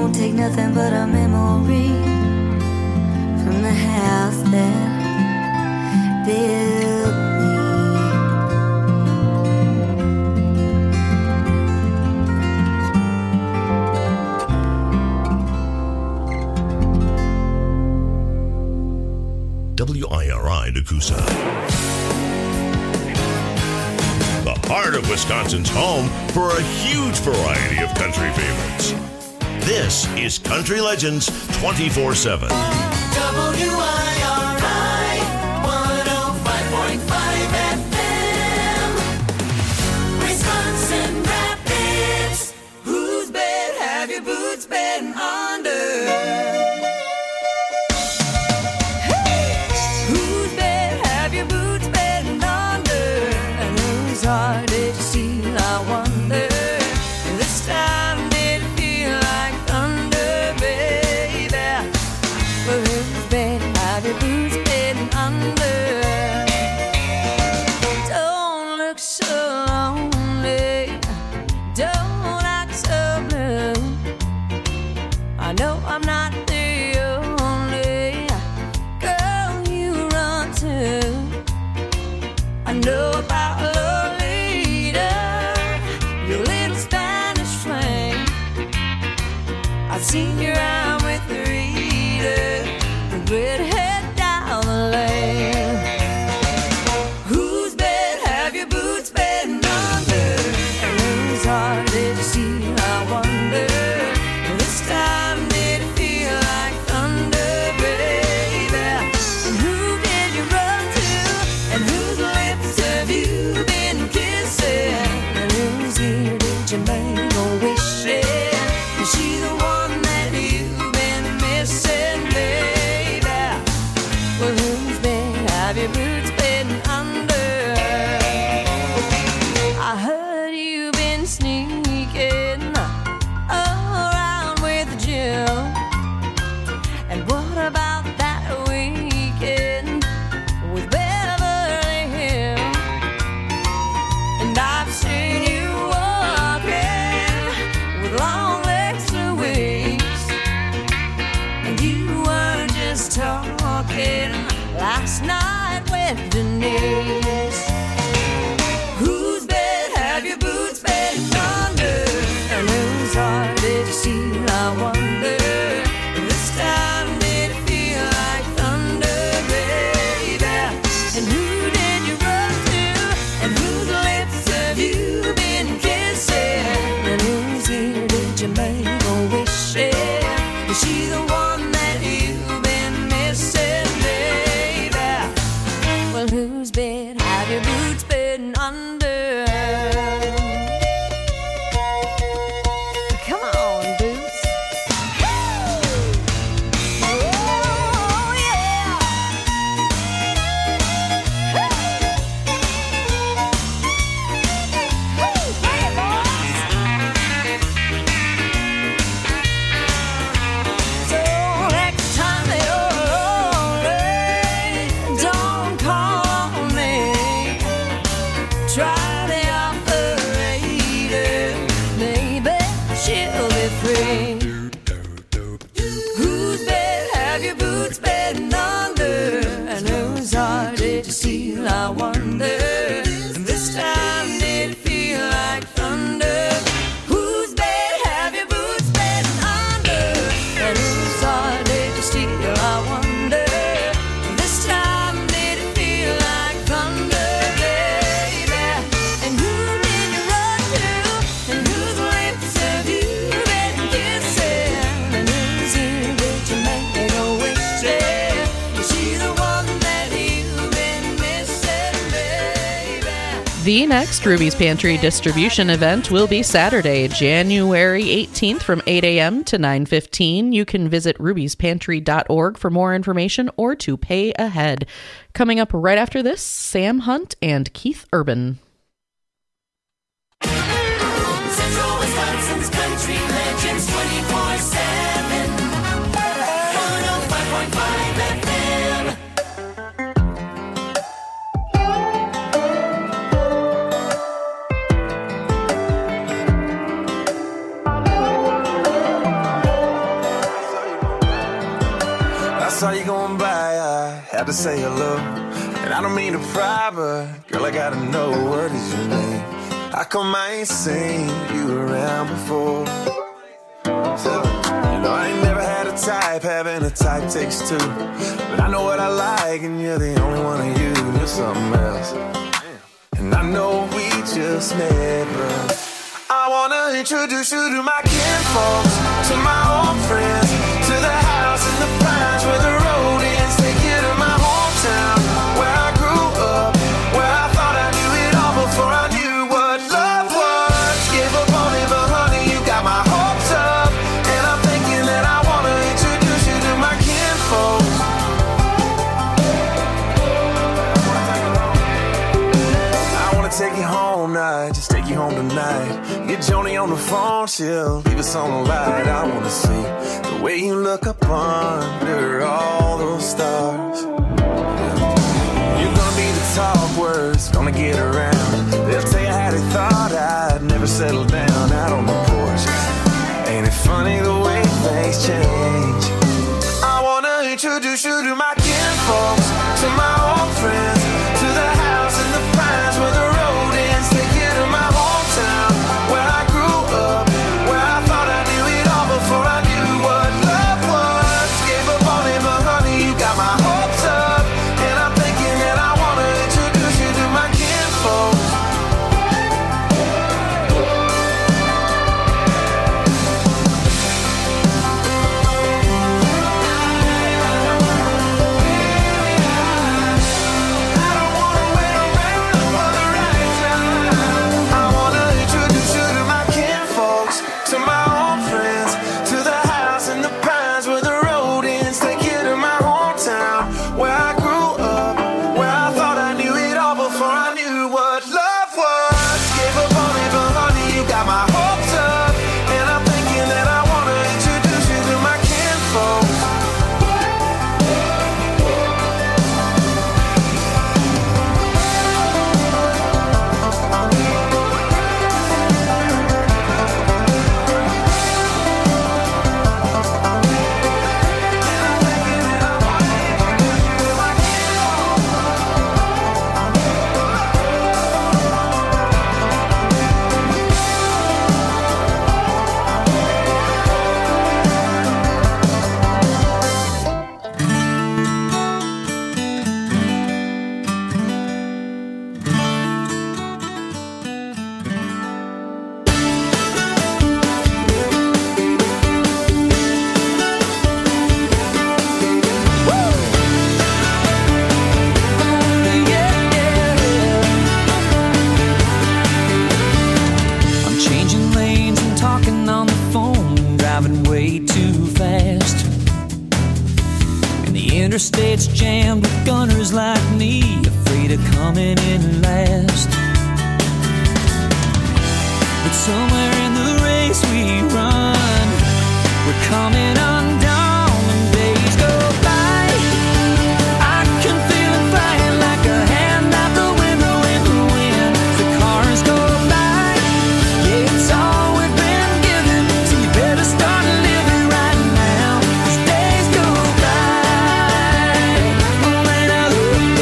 won't take nothing but a memory from the house that built me. WIRI Nakusa. The heart of Wisconsin's home for a huge variety of country favorites. This is Country Legends 24/7. WIRI 105.5 FM. Wisconsin Rapids. Whose bed have your boots been under? Seen you out with the reader, the redhead down the lane. Whose bed have your boots been under? And whose heart did you see? I wonder. This time did it feel like thunder, baby? And who did you run to? And whose lips have you been kissing? And whose ear did you make a wish in? Is she the one? Have your boots been under? I heard you been sneaking around with Jill. And what about that weekend with Beverly Hills? And I've seen you walking with long legs for weeks. And you weren't just talking last night with Denise. Whose bed have your boots been under? And whose heart did you see? I wonder. This time did it feel like thunder, baby? And who did you run to? And whose lips have you been kissing? And whose ear did you make a wish in? Is she the one that you've been missing, baby? Well, whose bed have your boots been under? Come on, boots. Oh, yeah. Hey, boys. So next time you're lonely, don't call me. Try the operator, maybe she'll be free. Whose bed have your boots been under? And whose heart did you steal? I wonder. And this time did it feel like thunder? Whose bed have your boots been under? And whose heart did you steal? I wonder. This time did it feel like thunder, baby? And who did you run to? And whose lips have you been kissing? And whose ear did you make a wish in? Is she the one that you've been missing, baby? The next Ruby's Pantry distribution event will be Saturday, January 18th from 8 a.m. to 9:15. You can visit rubyspantry.org for more information or to pay ahead. Coming up right after this, Sam Hunt and Keith Urban. Central Wisconsin's Country Legends 24/7. 105.5 FM. saw you going by, I had to say hello. And I don't mean to pry, but girl, I gotta know, what is your name? How come I ain't seen you around before? So, you know, I ain't never had a type, having a type takes two. But I know what I like, and you're the only one of you. You're something else. And I know we just met, but I wanna introduce you to my kinfolks, to my old friends, to the house in the pines where the road ends. Take you to my hometown, where I grew up, where I thought I knew it all before I knew what love was. Gave up on it, but honey, you got my hopes up. And I'm thinking that I wanna introduce you to my kinfolks. I wanna take you home now, just take you home tonight. Get Joni on the phone, she'll leave us on the light. I wanna see the way you look up under all those stars. You're gonna be the talk words, gonna get around. They'll tell you how they thought I'd never settle down out on the porch. Ain't it funny the way things change? I wanna introduce you to my kinfolks, to my old friends, to the house in the pines where the road ends. Take you to my hometown, where I grew up, where I thought I knew it all before I knew what love was. Gave up on it, but honey, you got my hopes up. And I'm thinking that I wanna introduce you to my kinfolks. I don't wanna wait around for the right time. I wanna introduce you to my kinfolks, to my old friends, to the house in the pines where the road ends. Take you to my hometown, where I grew up, where I thought I knew it all before I knew what love was. Gave up on it, but honey, you got my hopes up. And I'm thinking that I wanna introduce you to my kinfolks. I'm changing lanes and talking on the phone, driving way too fast. And the interstate's jammed with gunners like me, afraid of coming in last. But somewhere in the race we run, we're coming undone when days go by. I can feel it flying like a hand out the window in the wind. The cars go by. Yeah, it's all we've been given, so you better start living right now, 'cause days go by. When I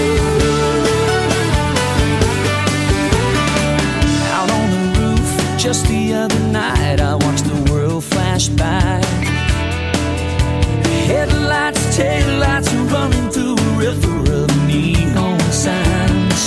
out on the roof just the other night, I watched the world flash by. Headlights, taillights are running through a river of neon signs.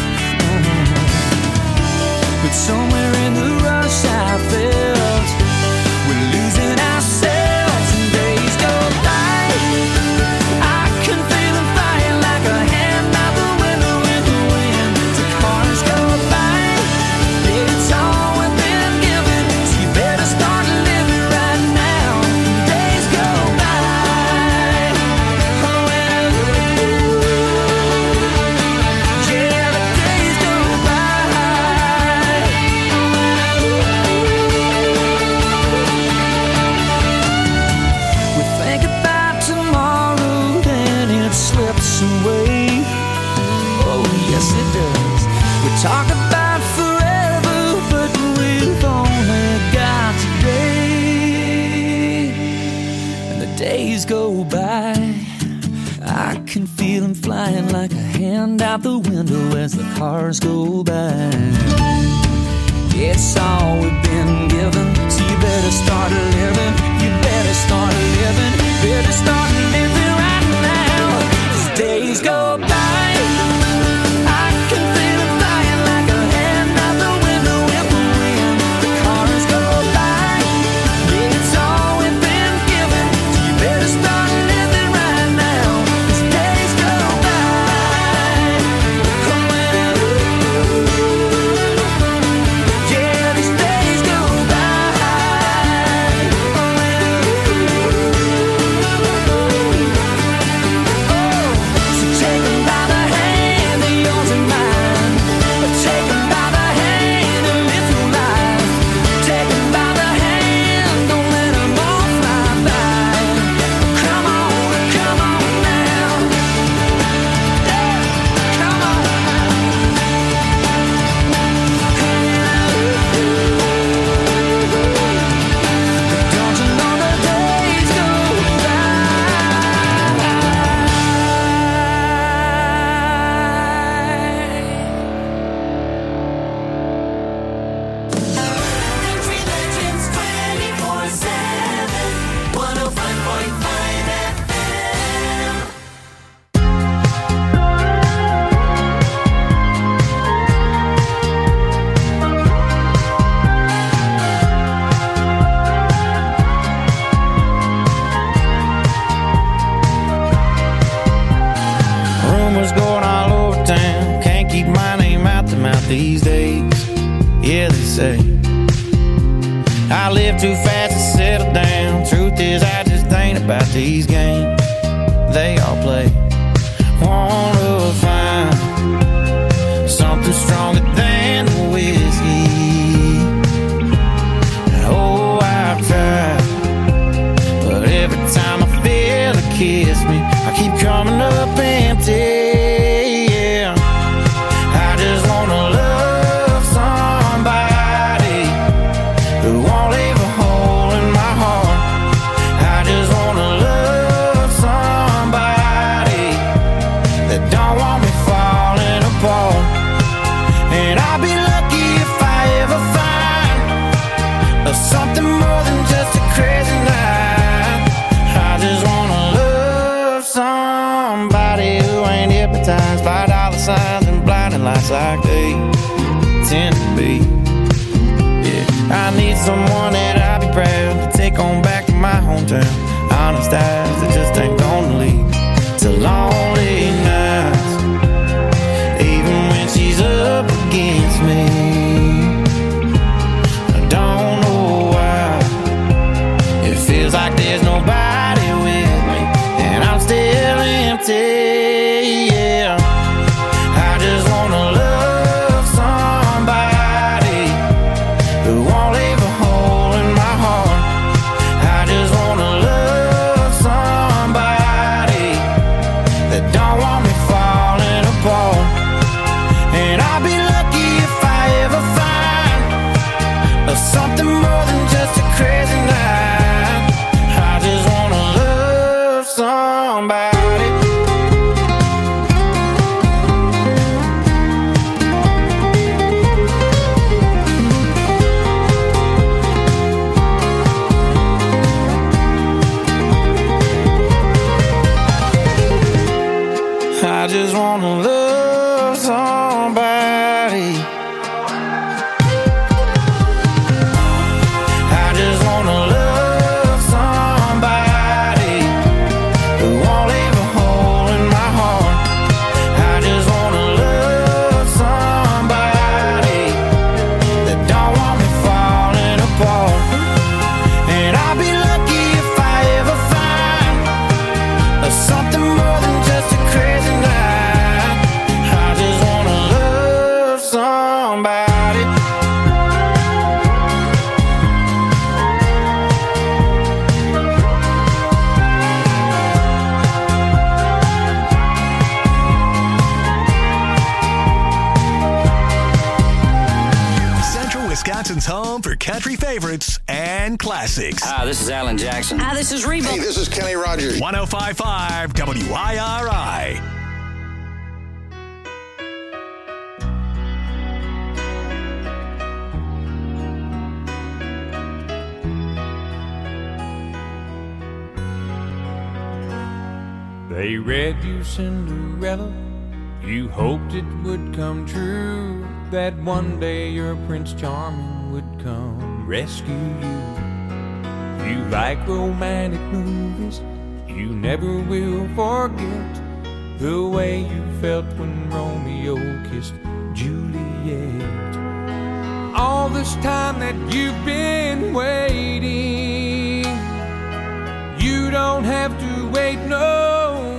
But somewhere in the rush I felt we're losing ourselves and days go by. I can feel them flying like a hand out the window in the wind. The cars go by. Yeah, it's all we've been given, so you better start living right now. Days go by. Oh, and yeah, the days go by. We think about tomorrow and it slips away. Oh, yes, it does. We talk about forever, but we've only got today. And the days go by. I can feel him flying like a hand out the window as the cars go by. It's all we've been given, so you better start living. You better start living. Better start living right now. As days go by, I can feel him flying like a hand out the window in the wind. The cars go by. It's all we've been given, so you better start living right now. As days go by, yeah, these days go by. So take 'em by the hand, they're yours and mine. Take 'em by the hand and live your life. Take 'em by the hand, don't let 'em all fly by. Come on now. Yeah, come on now. Don't you know the days go by? Country Legends 24/7, 105.5 FM. Rumors going all over town. Can't keep my name out the mouth these days. Yeah, they say I live too fast to settle down. Truth is, I just ain't about these games they all play. Wanna find something stronger than the whiskey. Oh, I've tried, but every time I feel a kiss me, I keep coming up empty. Yeah, I just wanna love somebody who won't leave a hole in my heart. I just wanna love somebody that don't want me falling apart. And I'll be lucky if I ever find something more than just a crazy night. I just wanna love somebody who ain't hypnotized by dollar signs and blinding lights like they tend to be. Yeah, I need someone that I'll be proud to take on back to my hometown. Honest eyes that just ain't gonna lead to lonely nights, even when she's up against me. I don't know why it feels like there's nobody with me, and I'm still empty. Yeah, I just wanna love somebody who won't leave a hole in my heart. I just wanna love somebody that don't want me falling apart. And I'll be lucky if I ever find something more than just a crazy night. I just wanna love somebody. I just wanna love somebody. I just wanna love somebody who won't leave a hole in my heart. I just wanna love somebody that don't want me falling apart. And I'll be lucky if I ever find something more than just a crazy night. home for country favorites and classics. Hi, this is Alan Jackson. Hi, this is Reba. Hey, this is Kenny Rogers. 105.5 WIRI. They read you Cinderella. You hoped it would come true, that one day your Prince Charming would come rescue you. You like romantic movies, you never will forget the way you felt when Romeo kissed Juliet. All this time that you've been waiting, you don't have to wait no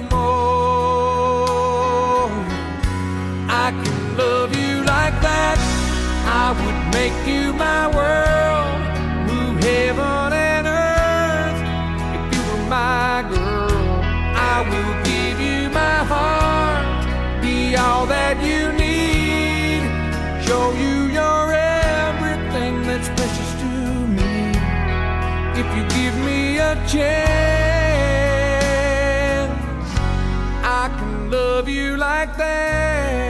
more. I can love you like that. I would make you my world, move heaven and earth. If you were my girl, I will give you my heart, be all that you need, show you you're everything that's precious to me. If you give me a chance, I can love you like that.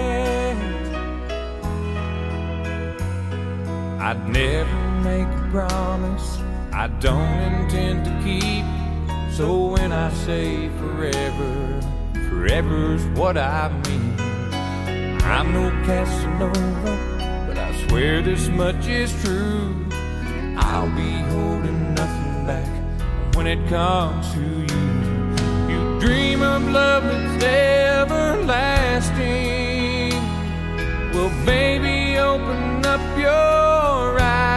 I'd never make a promise I don't intend to keep. So when I say forever, forever's what I mean. I'm no Casanova, but I swear this much is true. I'll be holding nothing back when it comes to you. You dream of love that's everlasting. Well, baby, open up your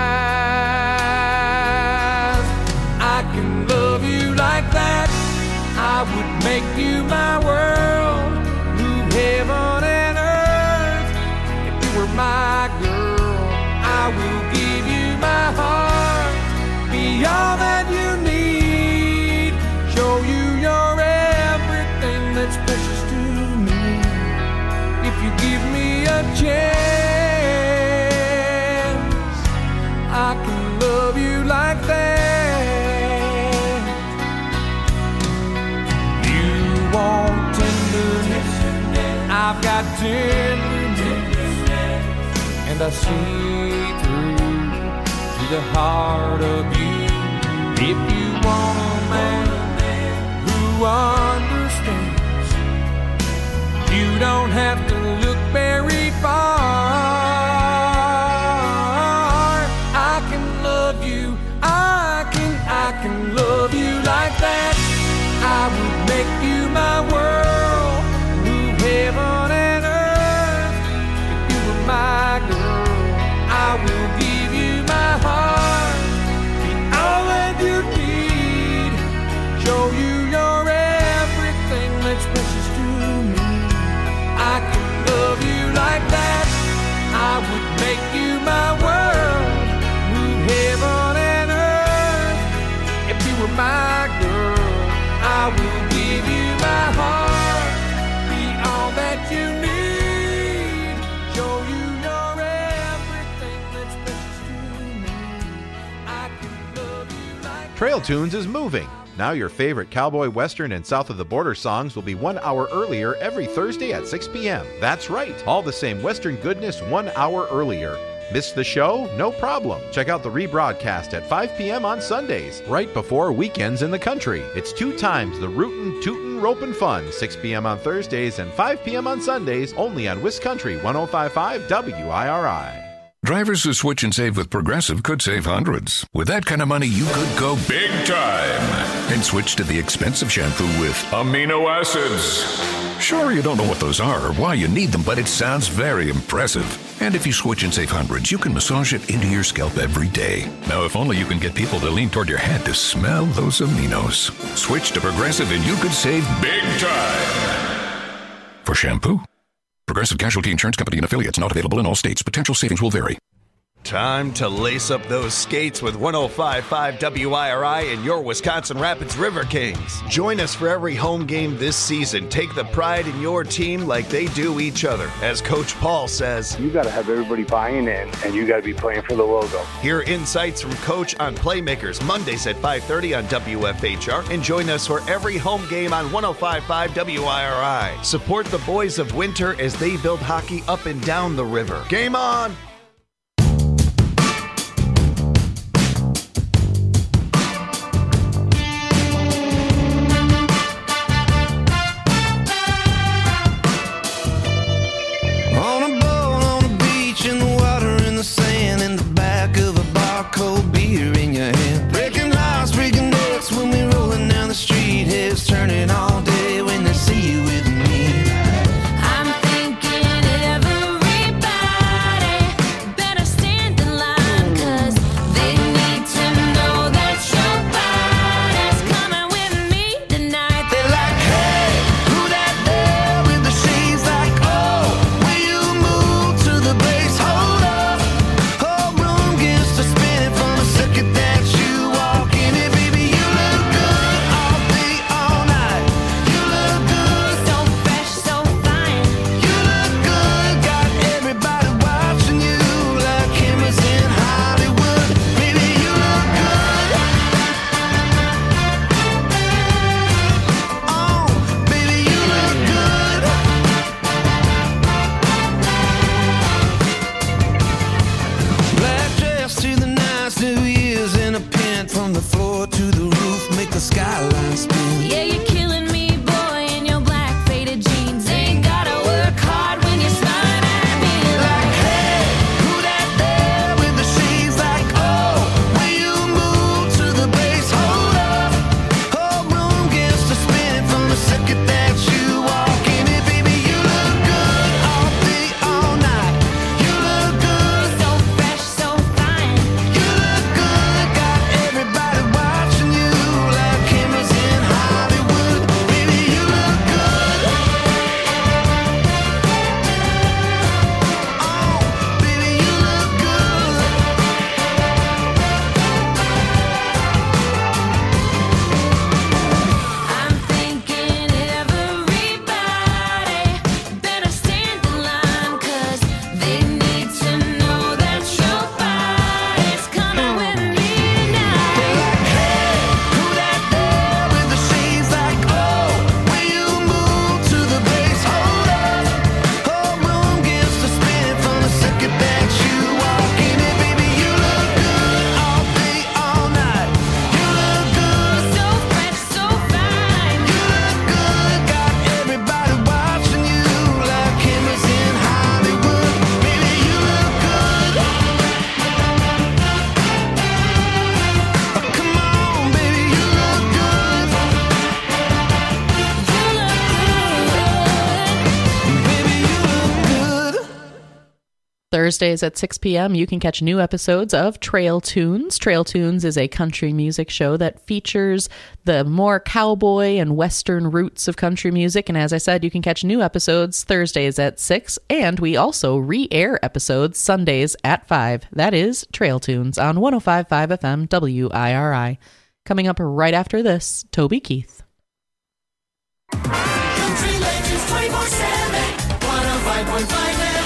eyes. I can love you like that. I would make you my world, move heaven and earth. If you were my girl, I will give you my heart, be all that you need, show you you're everything that's precious to me. If you give me a chance, I can love you like that. You want tenderness, I've got tenderness, and I see through to the heart of you. If you want a man who understands, you don't have to look very far. I can love you, I can love you like that. I would make you my world, move heaven and earth. If you were my girl, I will give you my heart, be all that you need, show you you're everything that's precious to me. I can love you like that. I would make you my world, move heaven and earth. If you were my girl, I will give you my heart, be all that you need, show you you're everything that's precious to me. I can love you like Trail Tunes is moving. Now your favorite cowboy, western, and south of the border songs will be 1 hour earlier every Thursday at 6 p.m. That's right, all the same western goodness 1 hour earlier. Missed the show? No problem. Check out the rebroadcast at 5 p.m. on Sundays, right before Weekends in the Country. It's 2 times the rootin', tootin', ropin' fun, 6 p.m. on Thursdays and 5 p.m. on Sundays, only on Wiscountry 105.5 WIRI. Drivers who switch and save with Progressive could save hundreds. With that kind of money, you could go big time and switch to the expensive shampoo with amino acids. Sure, you don't know what those are or why you need them, but it sounds very impressive. And if you switch and save hundreds, you can massage it into your scalp every day. Now, if only you can get people to lean toward your head to smell those aminos. Switch to Progressive and you could save big time. For shampoo, Progressive Casualty Insurance Company and affiliates, not available in all states. Potential savings will vary. Time to lace up those skates with 105.5 WIRI and your Wisconsin Rapids River Kings. Join us for every home game this season. Take the pride in your team like they do each other. As Coach Paul says, you got to have everybody buying in, and you got to be playing for the logo. Hear insights from Coach on Playmakers Mondays at 5:30 on WFHR, and join us for every home game on 105.5 WIRI. Support the boys of Winter as they build hockey up and down the river. Game on! Turning all day when they see you with me. I'm thinking everybody better stand in line, 'cause they need to know that your body's coming with me tonight. They're like, hey, who that there with the shades? Like, oh, will you move to the bass? Hold up, whole room gets to spinning from the second that you walk in it, baby. You look good all day, all night. You look good, so fresh, so fine. You look good, got everybody watching you like cameras in Hollywood. Baby, you look good. Oh, baby, you look good. Black dress to the nice New Year's in a pin, from the floor to the roof, make the skyline spin. Yeah, you're killing me, boy, in your black faded jeans. Ain't gotta work hard when you're smiling at me. Like, hey, who that there with the shades? Like, oh, will you move to the bass? Hold up, whole room gets to spinning from the second that you walk in it, baby. You look good all day, all night. You look good, so fresh, so fine. You look good, got everybody watching you like cameras in Hollywood. Baby, you look good. Oh, baby, you look good. I'm thinking everybody better stand in line, 'cause they need to know that your body's coming with me tonight. They're like, hey, who that there with the shades? Like, oh, will you move to the bass? Hold up, whole room gets to spinning from the second that you walk in it, baby. You look good all day, all night. You look good, so fresh, so fine. You look good, got everybody watching you like cameras in Hollywood. Baby, you look good. Come on, baby, you look good. You look good. Baby, you look good. Thursdays at 6 p.m., you can catch new episodes of Trail Tunes. Trail Tunes is a country music show that features the more cowboy and western roots of country music. And as I said, you can catch new episodes Thursdays at 6, and we also re-air episodes Sundays at 5. That is Trail Tunes on 105.5 FM WIRI. Coming up right after this, Toby Keith. Country Legends 24/7, 105.5 FM.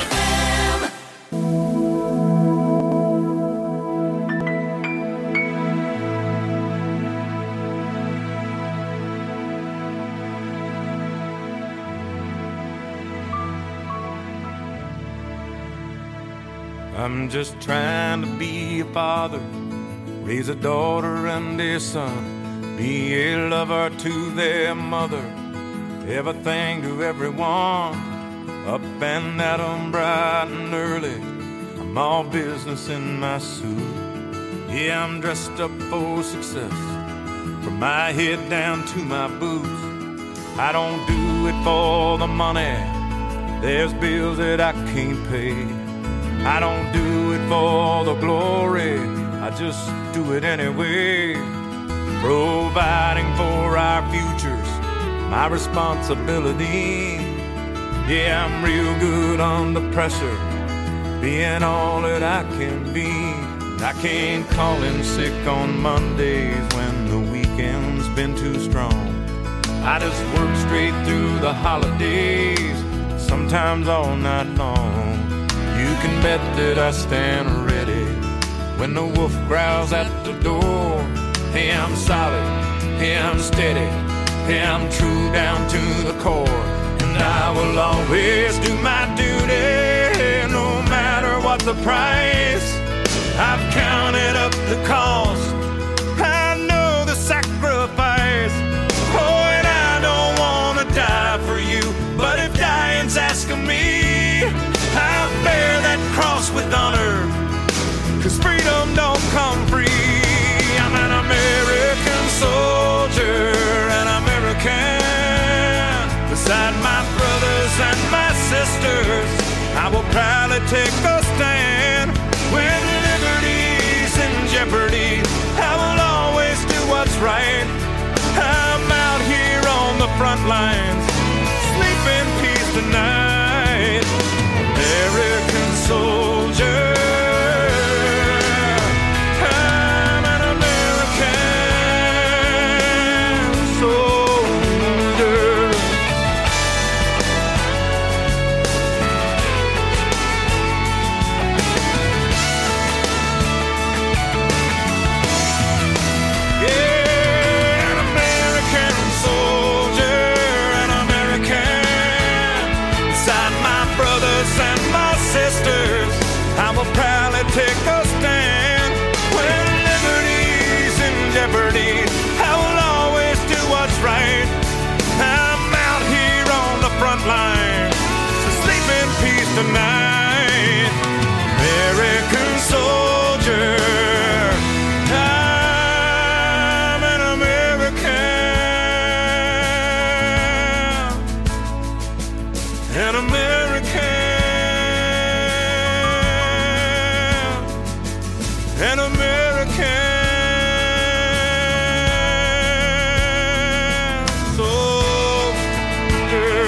I'm just trying to be a father, raise a daughter and a son, be a lover to their mother, everything to everyone, up and at 'em bright and early. I'm all business in my suit. Yeah, I'm dressed up for success, from my head down to my boots. I don't do it for the money, there's bills that I can't pay. I don't do it for the glory, I just do it anyway. Providing for our futures, my responsibility. Yeah, I'm real good under pressure, being all that I can be. I can't call in sick on Mondays when the weekend's been too strong. I just work straight through the holidays, sometimes all night long. You can bet that I stand ready when the wolf growls at the door. Hey, I'm solid, hey, I'm steady, hey, I'm true down to the core. And I will always do my duty, no matter what the price. I've counted up the cost, I know the sacrifice. Oh, and I don't want to die for you, but if dying's asking me, I'll bear that cross with honor, 'cause freedom don't come free. I'm an American soldier, an American. Beside my brothers and my sisters, I will proudly take a stand. When liberty's in jeopardy, I will always do what's right. I'm out here on the front lines, sleep in peace tonight. American soldier, I'm an American soldier. Yeah, an American soldier, an American. Beside my brothers and my sisters, I will proudly take a stand. When liberty's in jeopardy, I will always do what's right. I'm out here on the front line, so sleep in peace tonight. American soldier, I'm an American, an American, an American soldier.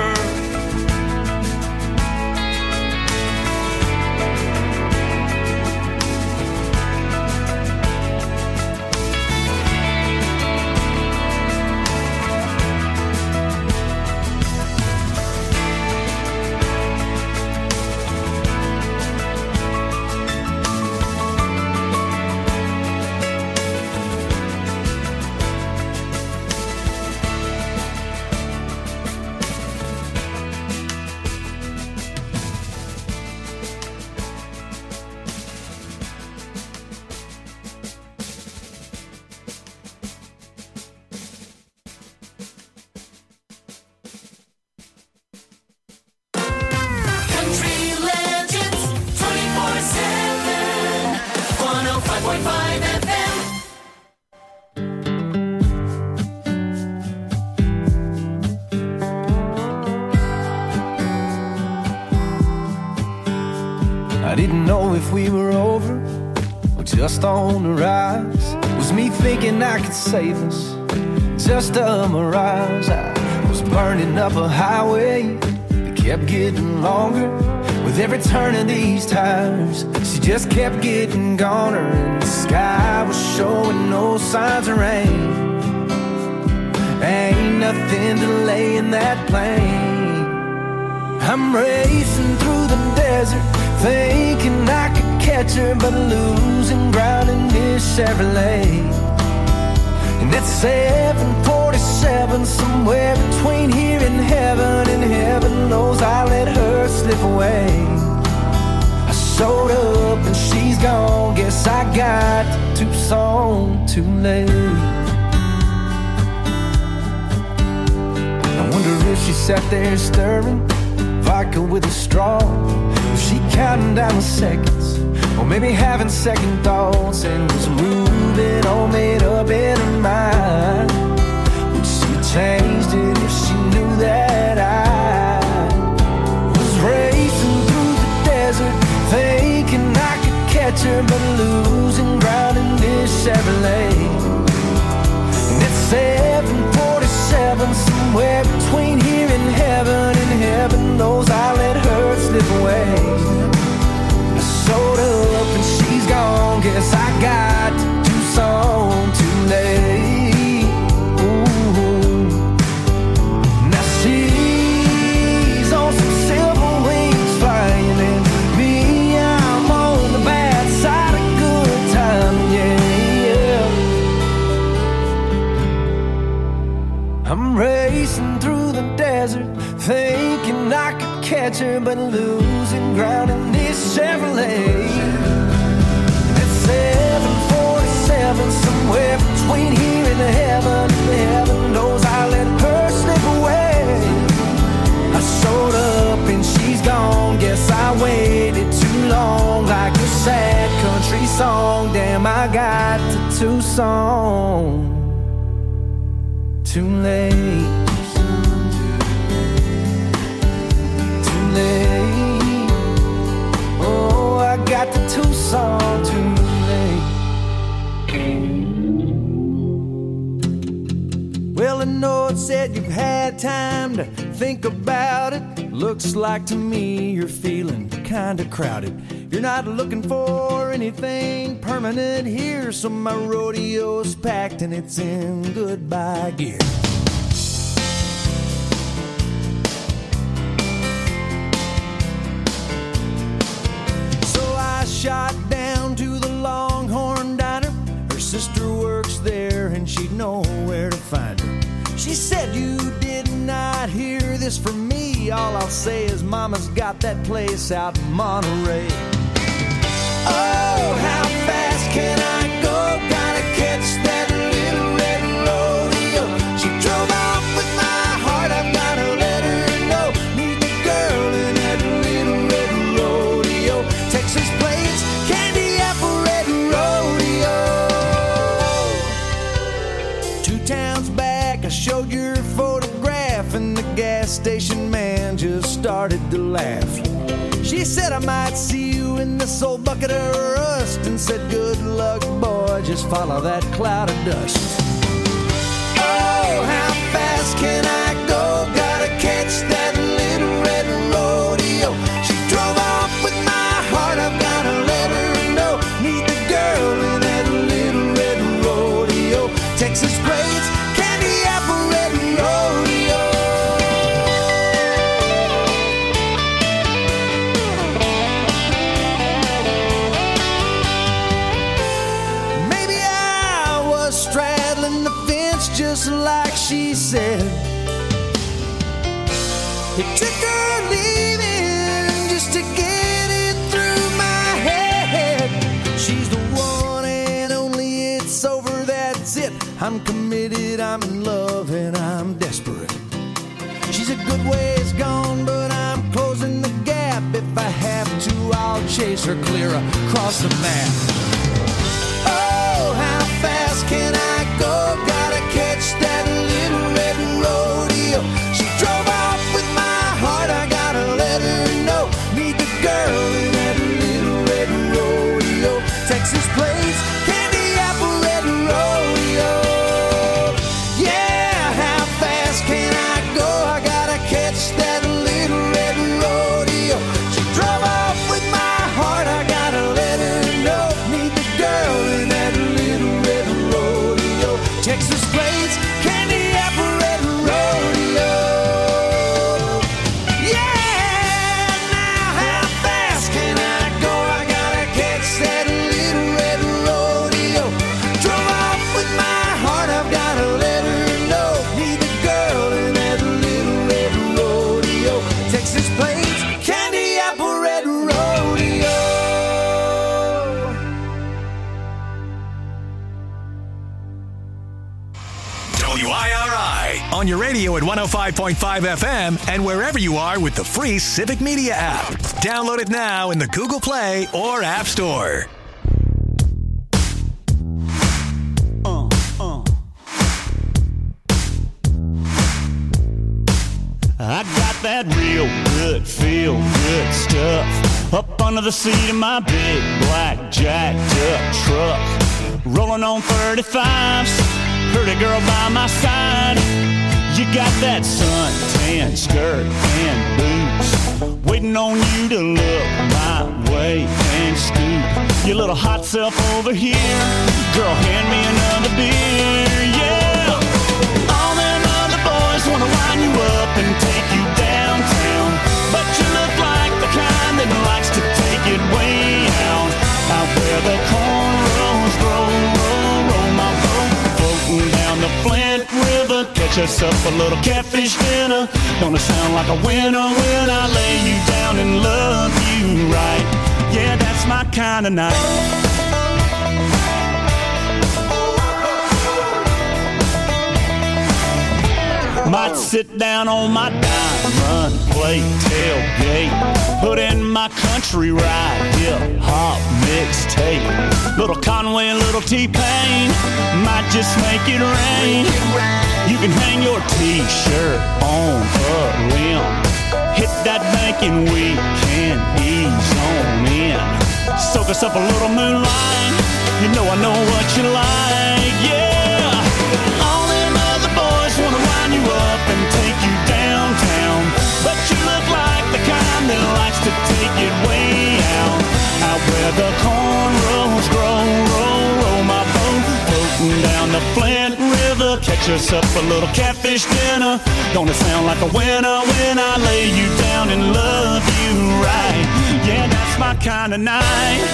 Country Legends 24/7, 105.5 FM. I didn't know if we were over or just on the rise. Was me thinking I could save us, just a mirage. I was burning up a highway that kept getting longer. With every turn of these tires, she just kept getting goner. And the sky was showing no signs of rain. Ain't nothing delaying that plane. I'm racing through the desert, thinking I could catch her, but losing ground in this Chevrolet. And at 747, somewhere between here and heaven knows I let her slip away. I showed up and she's gone, guess I got to Tucson too late. I wonder if she sat there stirring vodka with a straw. Was she counting down the seconds, or maybe having second thoughts, and was moving all made up in her mind? Would she have changed it if she knew that I was racing through the desert, thinking I could catch her, but losing ground in this Chevrolet? And it's 747, somewhere between here and heaven knows I let her slip away. I'm racing through the desert, thinking I could catch her, but losing ground in this Chevrolet. At 747, somewhere between here and heaven knows I let her slip away. I showed up and she's gone, guess I waited too long, like a sad country song. Damn, I got to Tucson too late. Too late. Oh, I got to Tucson too late. Well, I know it said you've had time to think about it. Looks like to me you're feeling kinda crowded. You're not looking for anything permanent here, so my rodeo's packed and it's in goodbye gear. So I shot down to the Longhorn Diner. Her sister works there and she'd know where to find her. She said, you did not hear this from me. All I'll say is mama's got that place out in Monterey. Oh, how fast can I go? Gotta catch that little red rodeo. She drove off with my heart, I've gotta let her know. Meet the girl in that little red rodeo. Texas Plains, Candy Apple Red Rodeo. 2 towns back, I showed your photograph, and the gas station man just started to laugh. She said I might see you in this old bucket of rust, and said good luck boy, just follow that cloud of dust. Oh, how fast can I go? Gotta catch that little red rodeo. She drove off with my heart, I've gotta let her know. Meet the girl in that little red rodeo. Texas Plains, Candy Apple Red Rodeo. Just like she said, it took her leaving just to get it through my head. She's the one and only, it's over, that's it. I'm committed, I'm in love, and I'm desperate. She's a good ways gone, but I'm closing the gap. If I have to, I'll chase her clear across the map. Oh, how fast can I go? Gotta catch that little red rodeo. She drove off with my heart, I gotta let her know. Meet the girl in that little red rodeo. Texas Plains, Candy Apple Red Rodeo. Yeah, how fast can I go? I gotta catch that little red rodeo. She drove off with my heart, I gotta let her know. Meet the girl in that little red rodeo. Texas Plains, Candy Apple Red Rodeo. Yeah, now how fast can I go? I gotta catch that little red rodeo. Drove off with my heart, I've gotta let her know. Meet the girl in that little red rodeo. Texas Plains, Candy Apple Red Rodeo. WIRI on your radio at 105.5 FM and wherever you are with the free Civic Media app. Download it now in the Google Play or App Store. I got that real good, feel good stuff up under the seat of my big black jacked up truck. Rolling on 35s, pretty girl by my side. You got that suntan skirt and boots, waiting on you to look my way and scoot your little hot self over here. Girl, hand me another beer, yeah. All them other boys wanna wind you up and take you downtown, but you look like the kind that likes to take it way out where the cornrows grow, roll my boat, floating down the Flint River. Catch us up a little catfish dinner. Gonna sound like a winner when I lay you down and love you right. Yeah, that's my kind of night. Might sit down on my dime, run, play, tailgate, put in my country ride, hip-hop mixtape. Little Conway and little T-Pain, might just make it rain. You can hang your T-shirt on a limb. Hit that bank and we can ease on in. Soak us up a little moonlight, you know I know what you like, yeah. All them other boys wanna wind you up and take you downtown, but you look like the kind that likes to take it way out. Out where the cornrows grow, roll my boat, floating down the Flint River. Catch us up a little catfish dinner. Gonna sound like a winner when I lay you down and love you right. Yeah, that's my kind of night.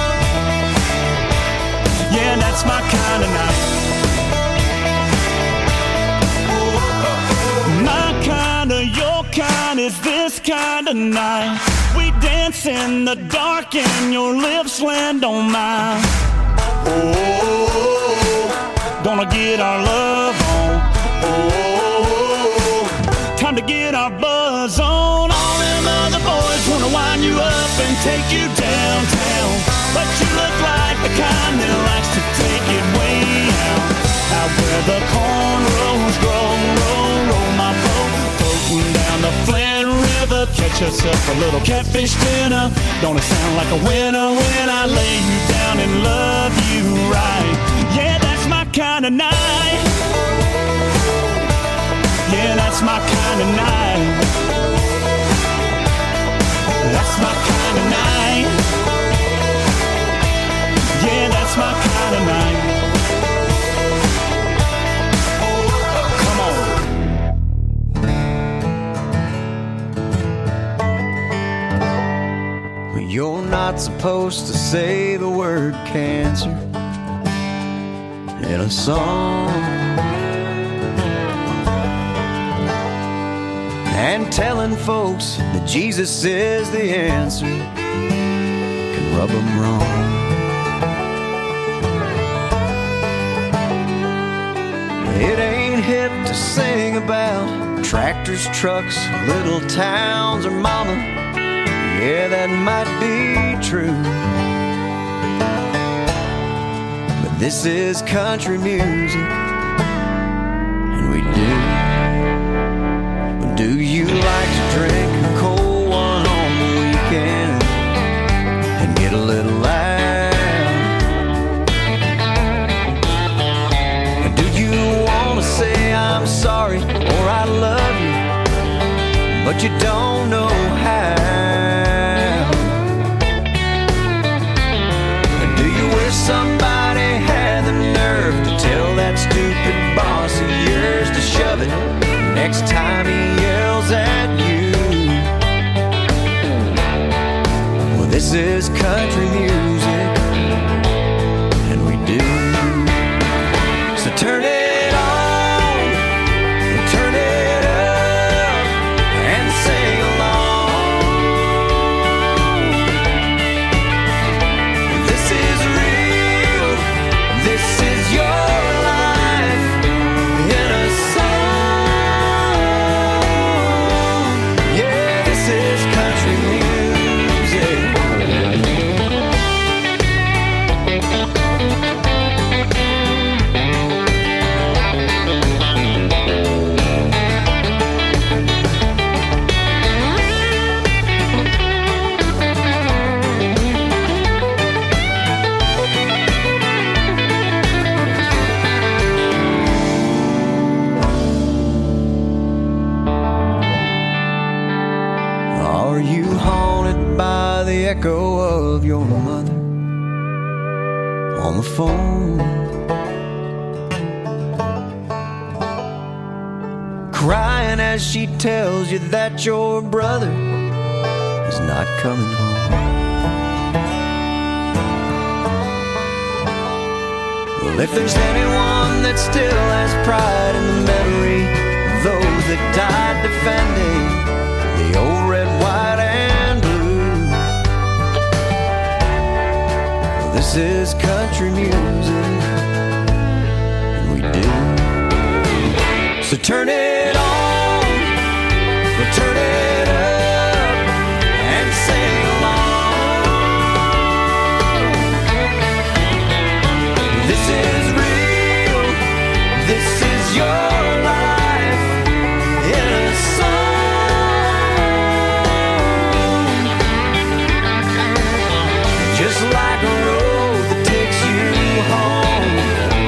Yeah, that's my kind of night. My kind of, your kind is this kind of night. We dance in the dark and your lips land on mine. Oh, gonna get our love on. Oh, time to get our buzz on. All them other boys wanna wind you up and take you downtown, but you look like the kind that likes to take it way out. Out where the cornrows grow, roll my boat, floating down the Flint River. Catch us up a little catfish dinner. Gonna sound like a winner when I lay you down and love you right. Yeah, that's my kind of night. Yeah, that's my kind of night. That's my kind of night. Yeah, that's my kind of night. You're not supposed to say the word cancer in a song, and telling folks that Jesus is the answer can rub them wrong. It ain't hip to sing about tractors, trucks, little towns, or mama. Yeah, that might be true, but this is country music, and we do. Do you like to drink a cold one on the weekend and get a little loud? Do you want to say I'm sorry or I love you, but you don't know how? Somebody had the nerve to tell that stupid boss of yours to shove it next time he yells at you. Well, this is country music, and we do. So turn it on, and turn it up, and sing along. This is your life in a song. Yeah, this is country music. Are you haunted by the echo of your mother on the phone, crying as she tells you that your brother is not coming home? Well, if there's anyone that still has pride in the memory of those that died defending the old red, white, and blue. Well, this is country music, and we do. So turn it on, we'll turn it up, and sing along. This is real, this is your life in a song. Just like a road that takes you home.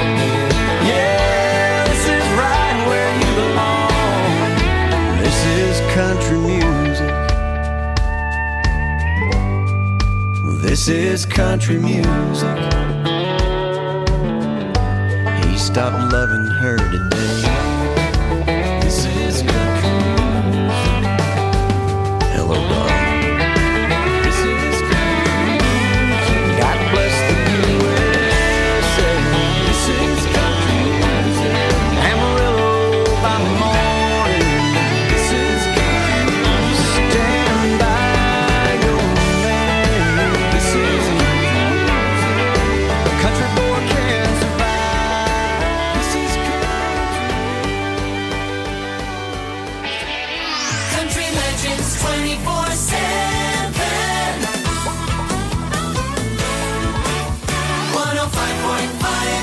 Yeah, this is right where you belong. This is country music. This is country music. He stopped loving her today. This is country music. Hello, darling. This is country music. God bless the USA. This is country music. Amarillo by the morning. This is country music. Stand by your man. This is country music. A country boy can survive. This is Country Legends 24/7. 105.5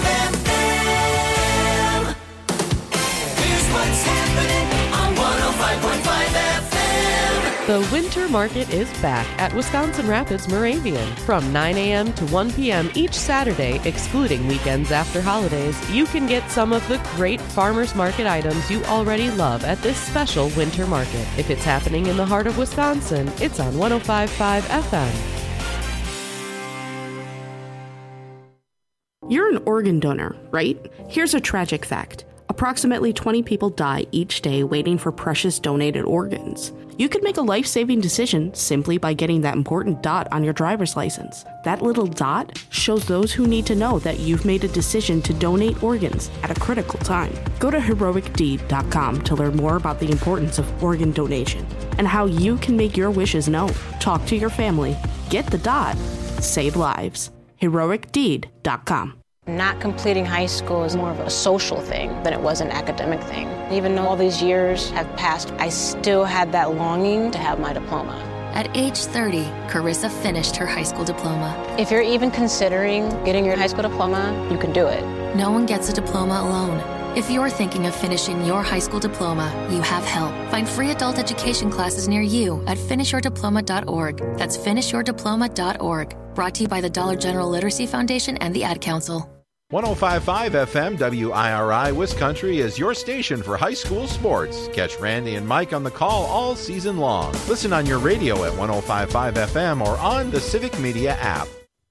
FM. Here's what's happening on 105.5 FM. The Winter Market is back at Wisconsin Rapids Moravian from 9 a.m. to 1 p.m. each Saturday, excluding weekends after holidays. You can get some of the great farmers market items you already love at this special Winter Market. If it's happening in the heart of Wisconsin, it's on 105.5 FM. You're an organ donor, right? Here's a tragic fact. Approximately 20 people die each day waiting for precious donated organs. You could make a life-saving decision simply by getting that important dot on your driver's license. That little dot shows those who need to know that you've made a decision to donate organs at a critical time. Go to heroicdeed.com to learn more about the importance of organ donation and how you can make your wishes known. Talk to your family. Get the dot. Save lives. heroicdeed.com. Not completing high school is more of a social thing than it was an academic thing. Even though all these years have passed, I still had that longing to have my diploma. At age 30, Carissa finished her high school diploma. If you're even considering getting your high school diploma, you can do it. No one gets a diploma alone. If you're thinking of finishing your high school diploma, you have help. Find free adult education classes near you at finishyourdiploma.org. That's finishyourdiploma.org. Brought to you by the Dollar General Literacy Foundation and the Ad Council. 105.5 FM WIRI Wiscountry is your station for high school sports. Catch Randy and Mike on the call all season long. Listen on your radio at 105.5 FM or on the Civic Media app.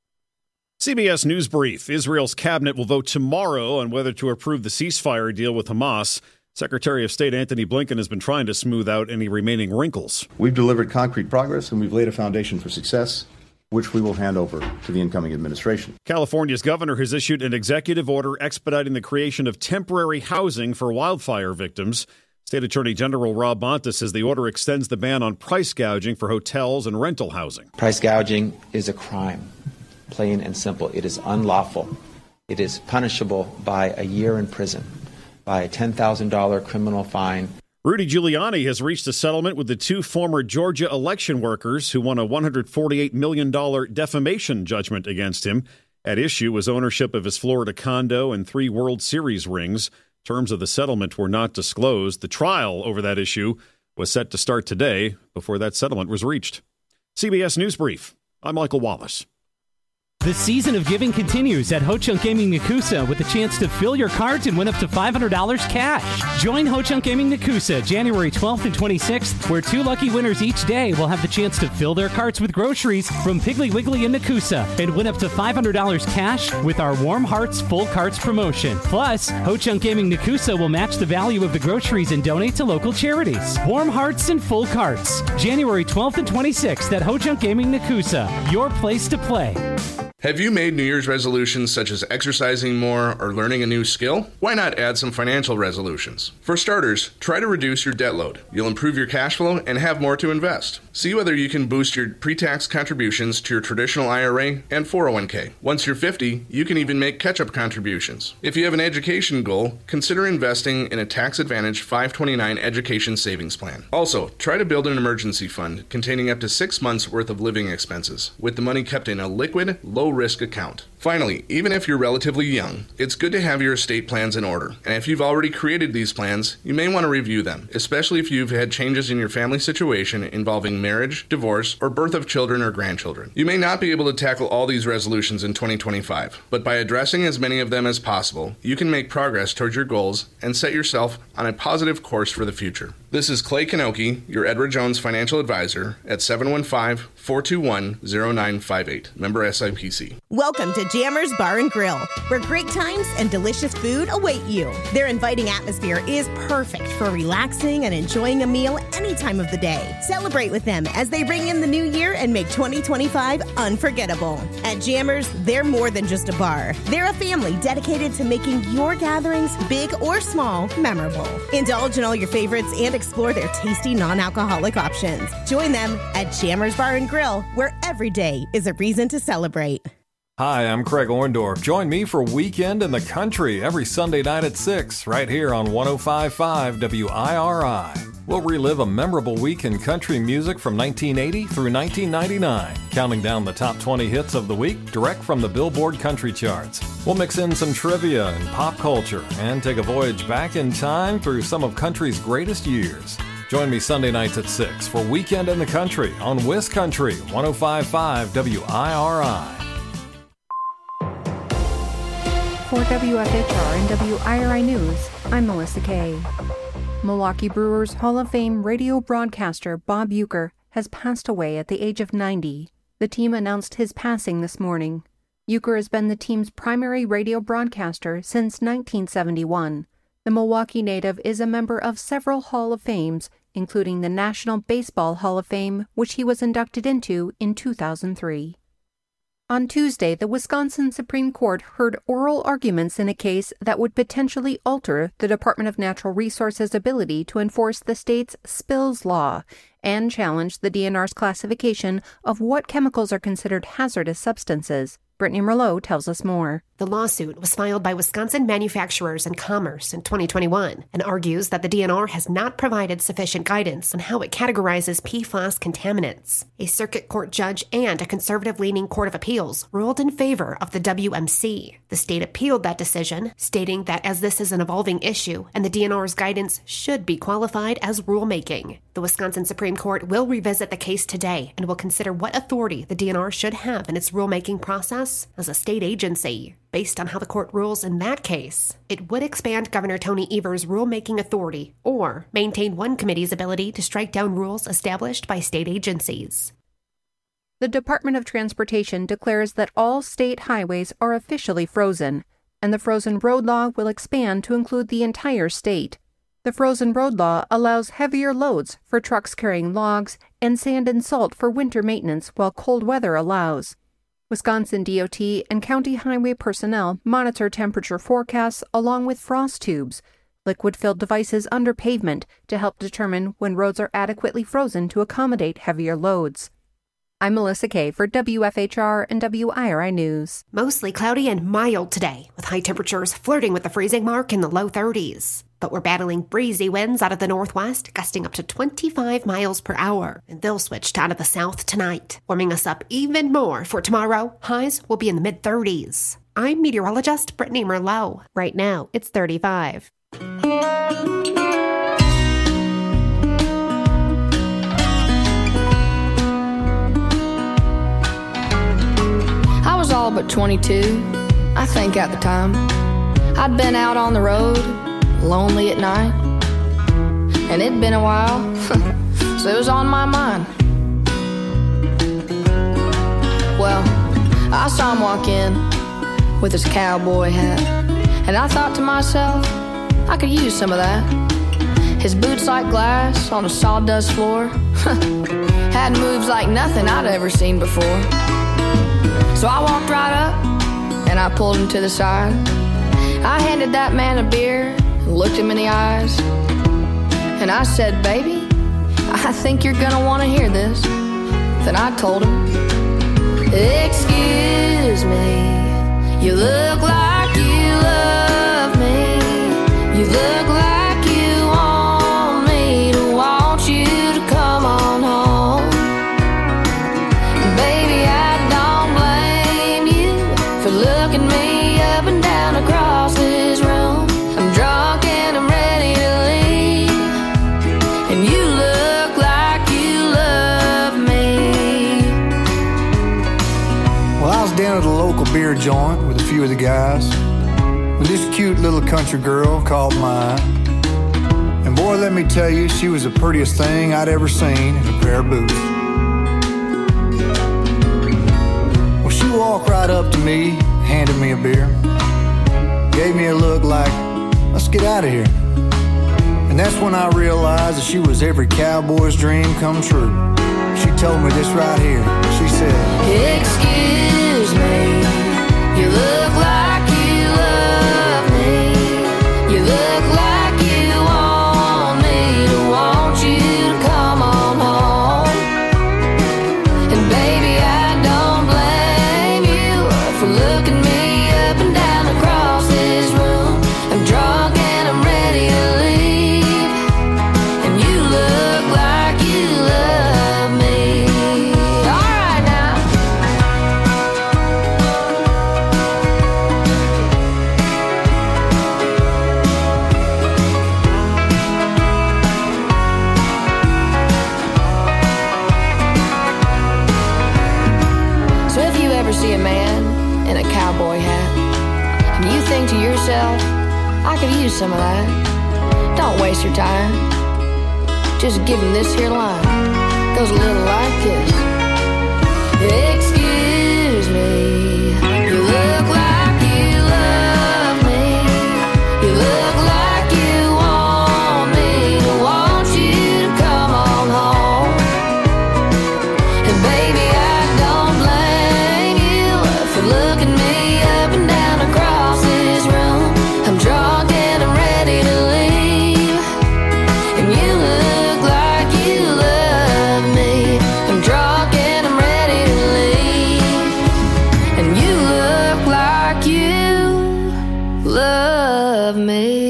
CBS News Brief. Israel's cabinet will vote tomorrow on whether to approve the ceasefire deal with Hamas. Secretary of State Antony Blinken has been trying to smooth out any remaining wrinkles. We've delivered concrete progress and we've laid a foundation for success, which we will hand over to the incoming administration. California's governor has issued an executive order expediting the creation of temporary housing for wildfire victims. State Attorney General Rob Bonta says the order extends the ban on price gouging for hotels and rental housing. Price gouging is a crime, plain and simple. It is unlawful. It is punishable by a year in prison, by a $10,000 criminal fine. Rudy Giuliani has reached a settlement with the two former Georgia election workers who won a $148 million defamation judgment against him. At issue was ownership of his Florida condo and 3 World Series rings. Terms of the settlement were not disclosed. The trial over that issue was set to start today before that settlement was reached. CBS News Brief. I'm Michael Wallace. The season of giving continues at Ho-Chunk Gaming Nakusa with a chance to fill your cards and win up to $500 cash. Join Ho-Chunk Gaming Nakusa January 12th and 26th, where 2 lucky winners each day will have the chance to fill their carts with groceries from Piggly Wiggly and Nakusa and win up to $500 cash with our Warm Hearts Full Carts promotion. Plus, Ho-Chunk Gaming Nakusa will match the value of the groceries and donate to local charities. Warm Hearts and Full Carts, January 12th and 26th at Ho-Chunk Gaming Nakusa, your place to play. Have you made New Year's resolutions such as exercising more or learning a new skill? Why not add some financial resolutions? For starters, try to reduce your debt load. You'll improve your cash flow and have more to invest. See whether you can boost your pre-tax contributions to your traditional IRA and 401k. Once you're 50, you can even make catch-up contributions. If you have an education goal, consider investing in a tax-advantaged 529 education savings plan. Also, try to build an emergency fund containing up to 6 months' worth of living expenses, with the money kept in a liquid, low-risk account. Finally, even if you're relatively young, it's good to have your estate plans in order. And if you've already created these plans, you may want to review them, especially if you've had changes in your family situation involving marriage, divorce, or birth of children or grandchildren. You may not be able to tackle all these resolutions in 2025, but by addressing as many of them as possible, you can make progress towards your goals and set yourself on a positive course for the future. This is Clay Kanoki, your Edward Jones financial advisor at 715-421-0958. Member SIPC. Welcome to Jammers Bar and Grill, where great times and delicious food await you. Their inviting atmosphere is perfect for relaxing and enjoying a meal any time of the day. Celebrate with them as they ring in the new year and make 2025 unforgettable. At Jammers, they're more than just a bar. They're a family dedicated to making your gatherings, big or small, memorable. Indulge in all your favorites and explore their tasty non-alcoholic options. Join them at Jammers Bar and Grill, where every day is a reason to celebrate. Hi, I'm Craig Orndorff. Join me for Weekend in the Country every Sunday night at 6, right here on 105.5 WIRI. We'll relive a memorable week in country music from 1980 through 1999, counting down the top 20 hits of the week direct from the Billboard Country Charts. We'll mix in some trivia and pop culture and take a voyage back in time through some of country's greatest years. Join me Sunday nights at 6 for Weekend in the Country on Wiz Country 105.5 WIRI. For WFHR and WIRI News, I'm Melissa Kay. Milwaukee Brewers Hall of Fame radio broadcaster Bob Uecker has passed away at the age of 90. The team announced his passing this morning. Uecker has been the team's primary radio broadcaster since 1971. The Milwaukee native is a member of several Hall of Fames, including the National Baseball Hall of Fame, which he was inducted into in 2003. On Tuesday, the Wisconsin Supreme Court heard oral arguments in a case that would potentially alter the Department of Natural Resources' ability to enforce the state's spills law and challenge the DNR's classification of what chemicals are considered hazardous substances. Brittany Merlot tells us more. The lawsuit was filed by Wisconsin Manufacturers and Commerce in 2021 and argues that the DNR has not provided sufficient guidance on how it categorizes PFAS contaminants. A circuit court judge and a conservative-leaning court of appeals ruled in favor of the WMC. The state appealed that decision, stating that as this is an evolving issue and the DNR's guidance should be qualified as rulemaking. The Wisconsin Supreme Court will revisit the case today and will consider what authority the DNR should have in its rulemaking process as a state agency. Based on how the court rules in that case, it would expand Governor Tony Evers' rulemaking authority or maintain one committee's ability to strike down rules established by state agencies. The Department of Transportation declares that all state highways are officially frozen, and the frozen road law will expand to include the entire state. The frozen road law allows heavier loads for trucks carrying logs and sand and salt for winter maintenance while cold weather allows. Wisconsin DOT and county highway personnel monitor temperature forecasts along with frost tubes, liquid-filled devices under pavement to help determine when roads are adequately frozen to accommodate heavier loads. I'm Melissa Kay for WFHR and WIRI News. Mostly cloudy and mild today, with high temperatures flirting with the freezing mark in the low 30s. But we're battling breezy winds out of the northwest, gusting up to 25 miles per hour, and they'll switch to out of the south tonight, warming us up even more for tomorrow. Highs will be in the mid-30s. I'm meteorologist Brittany Merlot. Right now, it's 35. I was all but 22, I think at the time. I'd been out on the road, lonely at night, and it'd been a while, so it was on my mind. Well, I saw him walk in with his cowboy hat, and I thought to myself, I could use some of that. His boots like glass on a sawdust floor had moves like nothing I'd ever seen before. So I walked right up and I pulled him to the side. I handed that man a beer and looked him in the eyes. And I said, baby, I think you're gonna want to hear this. Then I told him, excuse me, you look like you love me. You look like you want me to want you to come on home. Baby, I don't blame you for looking me up and down across this room. I'm drunk and I'm ready to leave, and you look like you love me. Well, I was down at the local beer joint with a few of the guys when this cute little country girl caught my eye. And boy, let me tell you, she was the prettiest thing I'd ever seen in a pair of boots. Well, she walked right up to me, handed me a beer, gave me a look like, let's get out of here. And that's when I realized that she was every cowboy's dream come true. She told me this right here. She said, excuse me, you look like you love me. You look like you want me to want you to come on home. And baby, I don't blame you for looking me up and down across this room. I'm drunk and I'm ready to leave, and you look like you love me. All right now. So if you ever see a man in a cowboy hat and you think to yourself, I could use some of that, don't waste your time. Just give him this here line. Goes a little like this. Excuse me, you look like you love me. You look like you want me to want you to come on home. And baby, I don't blame you for looking me up and down across this room. I'm drunk and I'm ready to leave, and you look like you love me. I'm drunk and I'm ready to leave, and you look like you love me.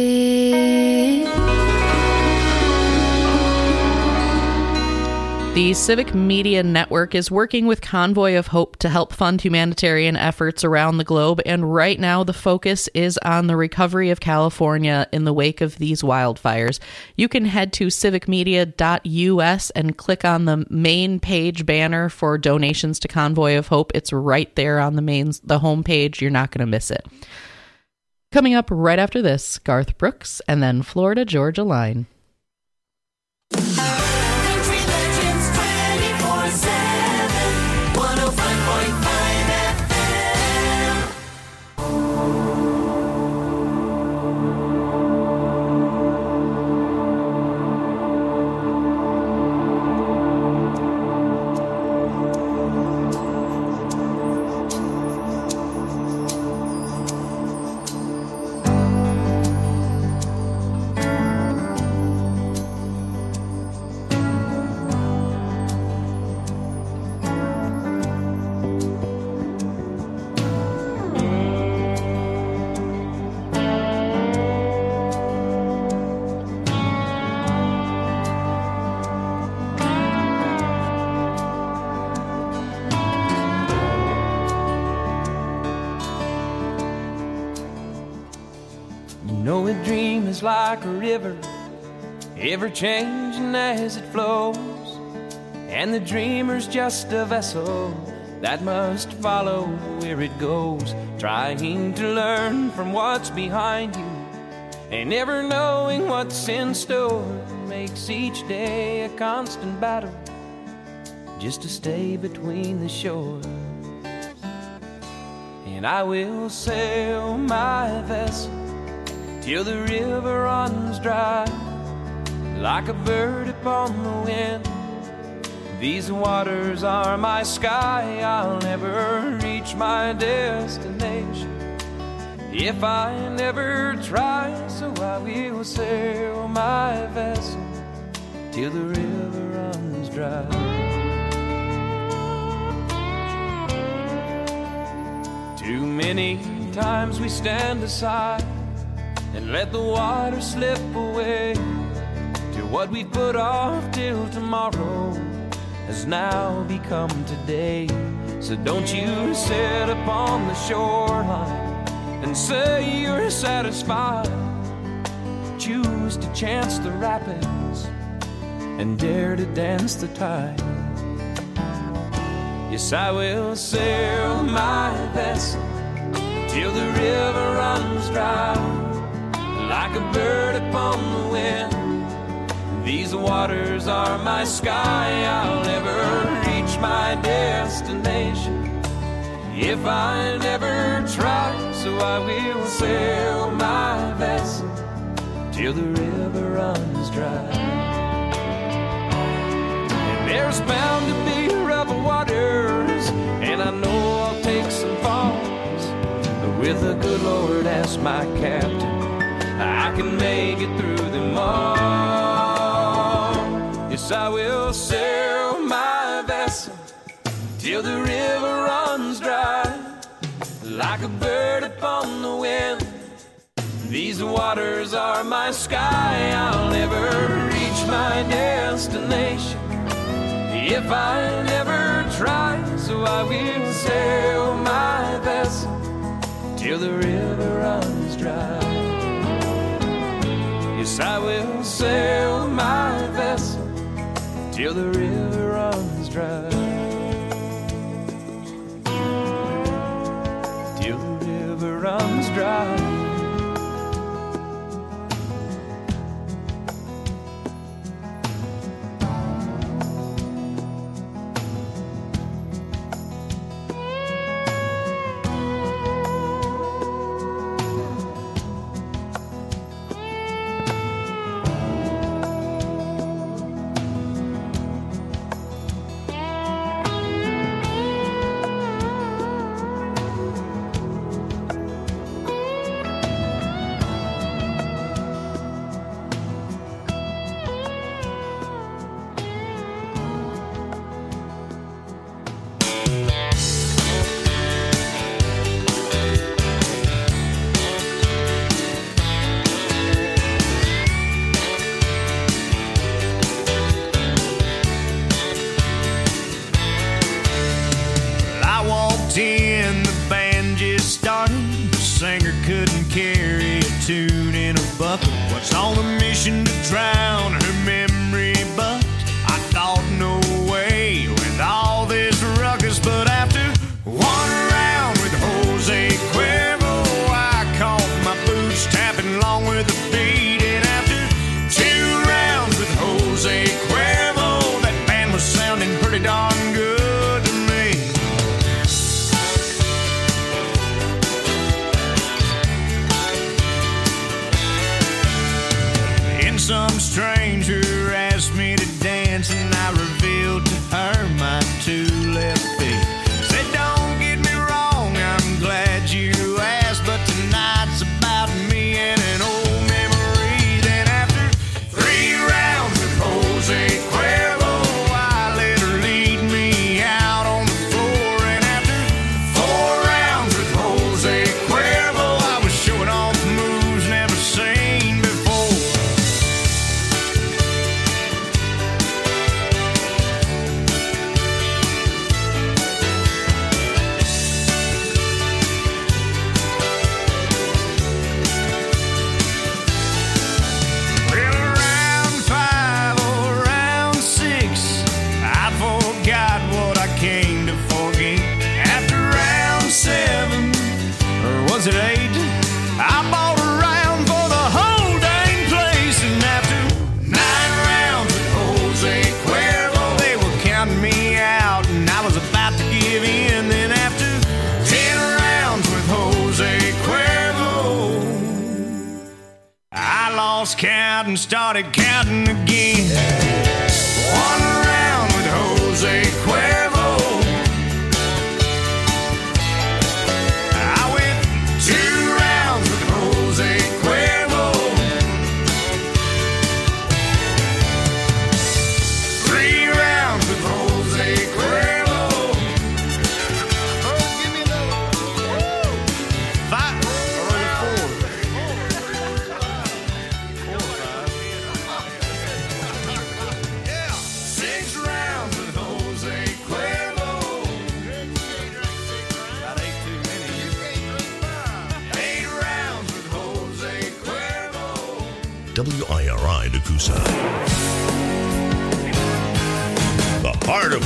The Civic Media Network is working with Convoy of Hope to help fund humanitarian efforts around the globe, and right now the focus is on the recovery of California in the wake of these wildfires. You can head to civicmedia.us and click on the main page banner for donations to Convoy of Hope. It's right there on the home page. You're not going to miss it. Coming up right after this, Garth Brooks and then Florida Georgia Line. Country Legends 24/7, 105.5 FM. know a dream is like a river, ever changing as it flows, and the dreamer's just a vessel that must follow where it goes, trying to learn from what's behind you and never knowing what's in store makes each day a constant battle just to stay between the shores. And I will sail my vessel till the river runs dry, like a bird upon the wind. These waters are my sky, I'll never reach reach my destination if I never try. So I will sail my vessel till the river runs dry. Too many times we stand aside and let the water slip away to what we put off till tomorrow has now become today. So don't you sit upon the shoreline and say you're satisfied. Choose to chance the rapids and dare to dance the tide. Yes, I will sail my vessel till the river runs dry. Like a bird upon the wind, these waters are my sky. I'll never reach my destination if I never try. So I will sail my vessel till the river runs dry. And there's bound to be rough waters, and I know I'll take some falls, but with the good Lord as my captain, I can make it through them all. Yes, I will sail my vessel till the river runs dry. Like a bird upon the wind, these waters are my sky. I'll never reach my destination if I never try. So I will sail my vessel till the river runs dry. Yes, I will sail my vessel till the river runs dry. Till the river runs dry. What's on a mission to drown her memory? But I thought no way with all this ruckus. But after one round with Jose Cuervo, I caught my boots tapping along with the beat. And after 2 rounds with Jose Cuervo, that band was sounding pretty darn good to me. Some stranger asked me to dance, and I revealed to her my 2 left feet. Said, don't get me wrong, I'm glad you asked, but tonight's about me and an old memory. Then after 3 rounds with Jose Cuervo, I let her lead me out on the floor. And after 4 rounds with Jose Cuervo, I was showing off moves never seen before. Was it 8? I bought a round for the whole dang place. And after 9 rounds with Jose Cuervo, they were counting me out, and I was about to give in. Then after 10 rounds with Jose Cuervo, I lost count and started counting again. 1 round with Jose Cuervo, WIRI Nakusa. The heart of